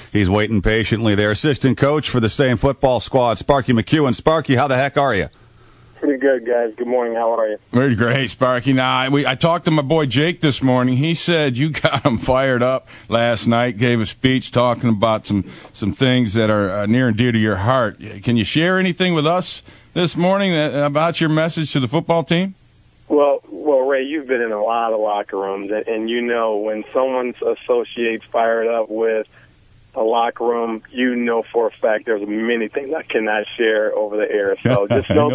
He's waiting patiently there. Assistant coach for the Stay in Football squad, Sparky McEwen. Sparky, how the heck are you? Pretty good, guys. Good morning. How are you? Very great, Sparky. Now, I talked to my boy Jake this morning. He said you got him fired up last night, gave a speech talking about some things that are near and dear to your heart. Can you share anything with us this morning about your message to the football team? Well, Ray, you've been in a lot of locker rooms, and you know when someone associates fired up with a locker room, you know for a fact there's many things I cannot share over the air. So just know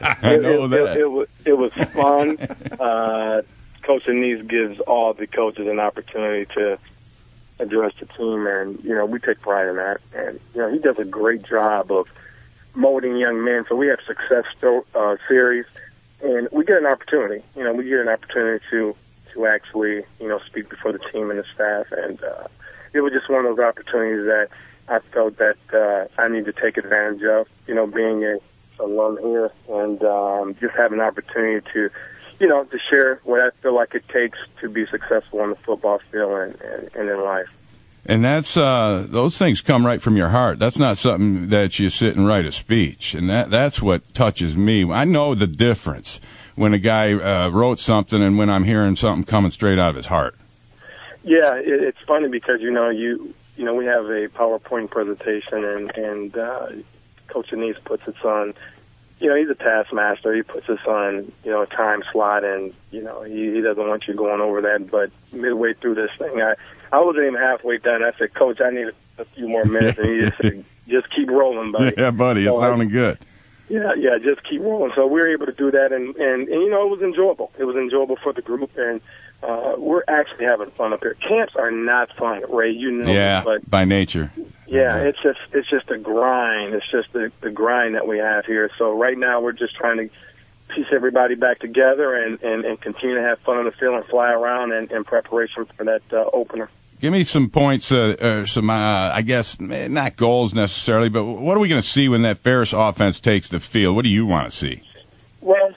It was fun. Coach Anise gives all the coaches an opportunity to address the team, and we take pride in that. And he does a great job of molding young men. So we have success series, and we get an opportunity. We get an opportunity to actually speak before the team and the staff, and it was just one of those opportunities that I felt that I need to take advantage of, being a alum here, and just have an opportunity to, to share what I feel like it takes to be successful on the football field and in life. And that's those things come right from your heart. That's not something that you sit and write a speech, and that's what touches me. I know the difference when a guy wrote something and when I'm hearing something coming straight out of his heart. Yeah, it's funny because we have a PowerPoint presentation, and Coach Anise puts it on. He's a taskmaster. He puts us on a time slot, and he doesn't want you going over that. But midway through this thing, I wasn't even halfway done. I said, Coach, I need a few more minutes, and he just said, just keep rolling, buddy. Yeah, buddy, it's sounding good. Yeah, just keep rolling. So we were able to do that, and it was enjoyable. It was enjoyable for the group, and we're actually having fun up here. Camps are not fun, Ray. Yeah, but by nature. Yeah, it's just a grind. It's just the grind that we have here. So right now we're just trying to piece everybody back together and continue to have fun on the field and fly around in preparation for that opener. Give me some points, I guess, not goals necessarily, but what are we going to see when that Ferris offense takes the field? What do you want to see? Well,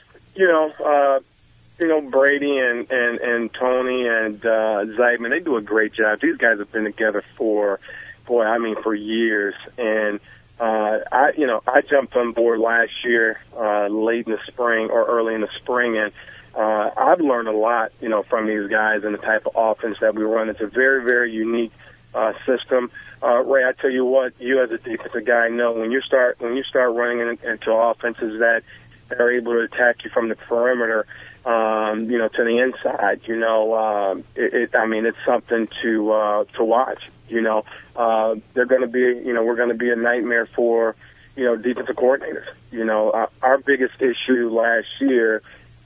Brady and Tony and Zeitman, they do a great job. These guys have been together for years. And I jumped on board last year, late in the spring or early in the spring, and I've learned a lot, from these guys and the type of offense that we run. It's a very, very unique system. Ray, I tell you what, you as a defensive guy know when you start running into offenses that are able to attack you from the perimeter, to the inside, it's something to watch. They're going to be, we're going to be a nightmare for, defensive coordinators. Our biggest issue last year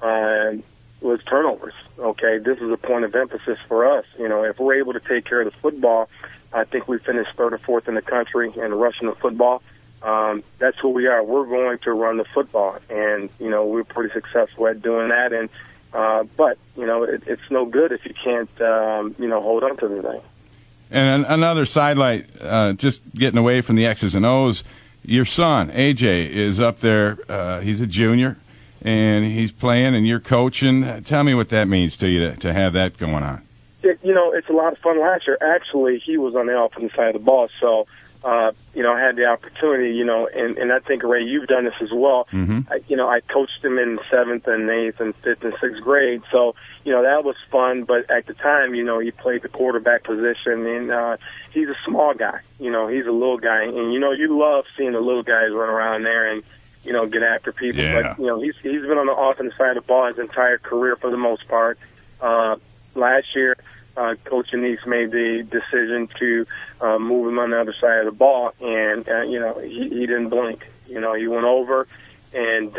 was turnovers. Okay, this is a point of emphasis for us. If we're able to take care of the football, I think we finished third or fourth in the country in rushing the football. That's who we are. We're going to run the football, and we're pretty successful at doing that. And but it's no good if you can't hold on to the thing. And another sidelight, just getting away from the X's and O's. Your son AJ is up there. He's a junior, and he's playing, and you're coaching. Tell me what that means to you to have that going on. It's a lot of fun last year. Actually, he was on the offensive side of the ball, so. I had the opportunity, and I think, Ray, you've done this as well. Mm-hmm. I coached him in 7th and 8th and 5th and 6th grade. So, that was fun. But at the time, he played the quarterback position, and he's a small guy. He's a little guy. And, you love seeing the little guys run around there and, get after people. Yeah. But, he's been on the offensive side of the ball his entire career for the most part. Last year, Coach Anise made the decision to move him on the other side of the ball, and he didn't blink. He went over, and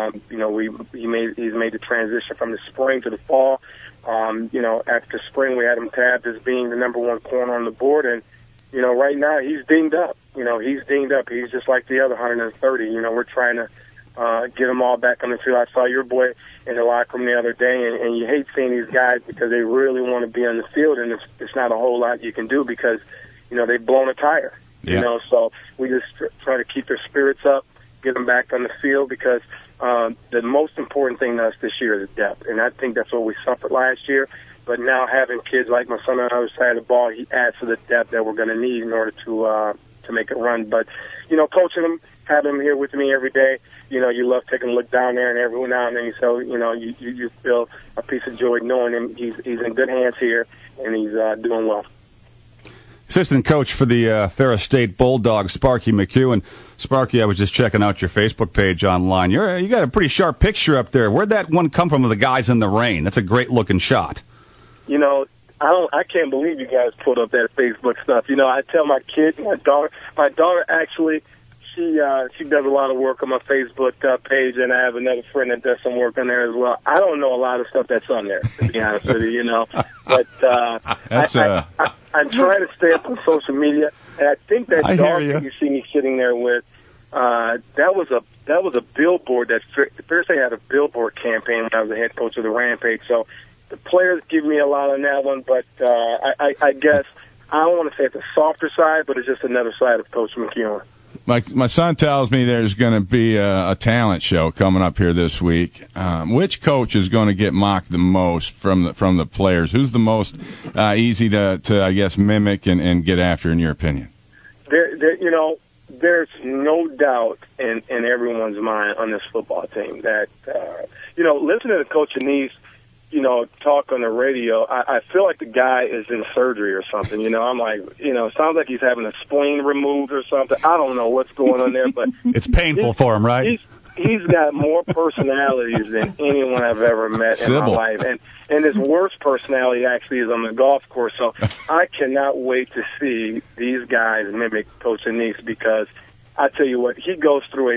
he's made the transition from the spring to the fall. After spring, we had him tabbed as being the number one corner on the board, and right now he's dinged up. He's just like the other 130. We're trying to get them all back on the field. I saw your boy in the locker room the other day, and you hate seeing these guys because they really want to be on the field, and it's not a whole lot you can do because, they've blown a tire. Yeah. So we just try to keep their spirits up, get them back on the field because the most important thing to us this year is depth, and I think that's what we suffered last year. But now having kids like my son on the other side of the ball, he adds to the depth that we're going to need in order to make it run. But, coaching him, having him here with me every day, you love taking a look down there, and every now and then you feel a piece of joy knowing him. He's in good hands here, and he's doing well. Assistant coach for the Ferris State Bulldogs, Sparky McEwen. Sparky, I was just checking out your Facebook page online. You got a pretty sharp picture up there. Where'd that one come from of the guys in the rain? That's a great looking shot. I can't believe you guys put up that Facebook stuff. I tell my kids, my daughter actually, she does a lot of work on my Facebook page, and I have another friend that does some work on there as well. I don't know a lot of stuff that's on there, to be honest with you, but I'm trying to stay up on social media, and I think that dog that you see me sitting there with, that was a billboard that Ferris State had a billboard campaign when I was the head coach of the Rampage. So the players give me a lot on that one, but I guess I don't want to say it's a softer side, but it's just another side of Coach McEwen. My son tells me there's going to be a talent show coming up here this week. Which coach is going to get mocked the most from the players? Who's the most easy to I guess mimic and get after, in your opinion? There's no doubt in everyone's mind on this football team that listening to Coach Anise, talk on the radio, I feel like the guy is in surgery or something. I'm like, it sounds like he's having a spleen removed or something. I don't know what's going on there, but it's painful for him, right? He's got more personalities than anyone I've ever met in my life, and his worst personality actually is on the golf course. So I cannot wait to see these guys mimic Coach Anise, because I tell you what, he goes through a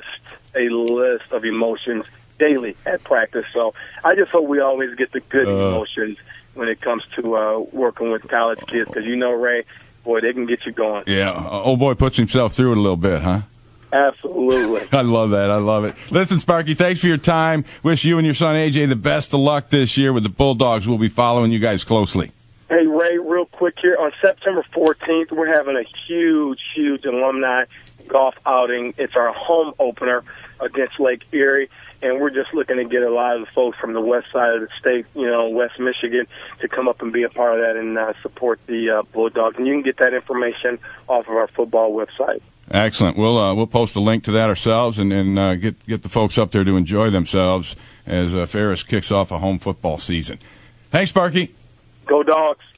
list of emotions daily at practice. So I just hope we always get the good emotions when it comes to working with college kids, because Ray, boy, they can get you going. Yeah, old boy puts himself through it a little bit, huh? Absolutely. I love that. I love it. Listen, Sparky, thanks for your time. Wish you and your son AJ the best of luck this year with the Bulldogs. We'll be following you guys closely. Hey, Ray, real quick here. On September 14th, we're having a huge alumni golf outing. It's our home opener against Lake Erie, and we're just looking to get a lot of the folks from the west side of the state, West Michigan, to come up and be a part of that and support the Bulldogs. And you can get that information off of our football website. Excellent. We'll post a link to that ourselves and get the folks up there to enjoy themselves as Ferris kicks off a home football season. Thanks, Sparky. Go Dogs.